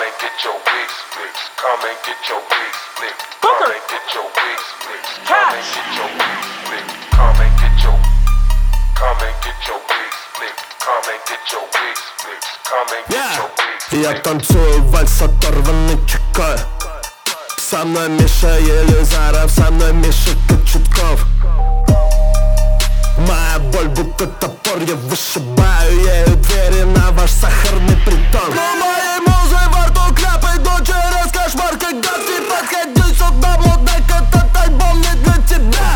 and get your wigs fixed. Come and get your wigs flipped. Come and get your wigs fixed. Come and get your wigs flipped. Come and get your wigs flipped. Come and get your wigs fixed. Come and get your wigs flipped. Я танцую вальс оторванный чекой. Со мной Миша Елизаров, со мной Миша Кочетков. Моя боль будто топор, я вышибаю ею двери на ваш сахарный притон. Но моей музы во рту кляпает, но через кошмар, когда ты подходи сюда, мудак, этот альбом не для тебя.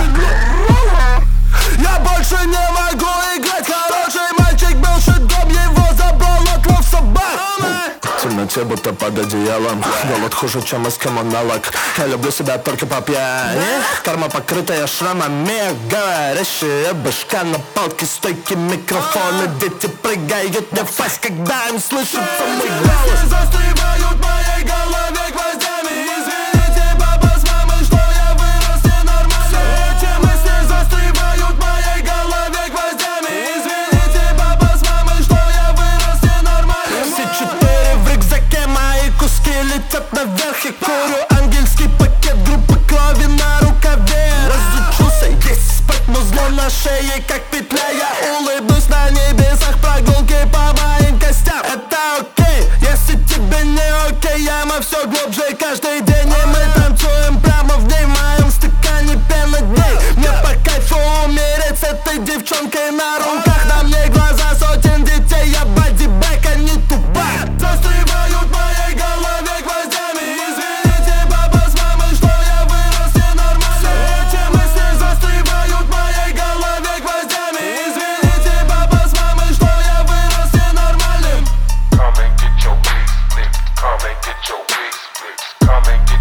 Я больше не могу играть, хороший мальчик был шедом, его забрал отлов собак. В темноте будто под одеялом, голод хуже, чем эскимонолог. Я люблю себя только по пьяни, карма покрытая шрамами, говорящая башка на палке, стойки микрофоны. Дети прыгают на фейс, когда им слышится мой голос. Застревают в моей голове гвоздями. Извините, папа с мамой, что я вырос ненормально. Эти мысли застревают в моей голове гвоздями. Извините, папа с мамой, что я вырос ненормально. Все четыре в рюкзаке, мои куски летят наверх. Я курю ангельский пакет, группы крови на рукаве. Разучился есть, спать музло на шее, как петля. Я улыбнусь на небесах, прогулки по моим костям. Это окей, если тебе не окей. Яма все глубже каждый день, и мы танцуем прямо в ней. В моем стакане пена дней. Мне по кайфу умереть с этой девчонкой на руках. На мне глаза сотен детей, я бодибэк, а не тупак. Застревают в моей голове гвоздями. Извините, папа с мамой, что я вырос ненормально. Эти мысли застревают в моей голове гвоздями. Извините, папа с мамой, что я вырос ненормальным. Come and get your wigs flipped. Come and get your wigs flipped. Come and get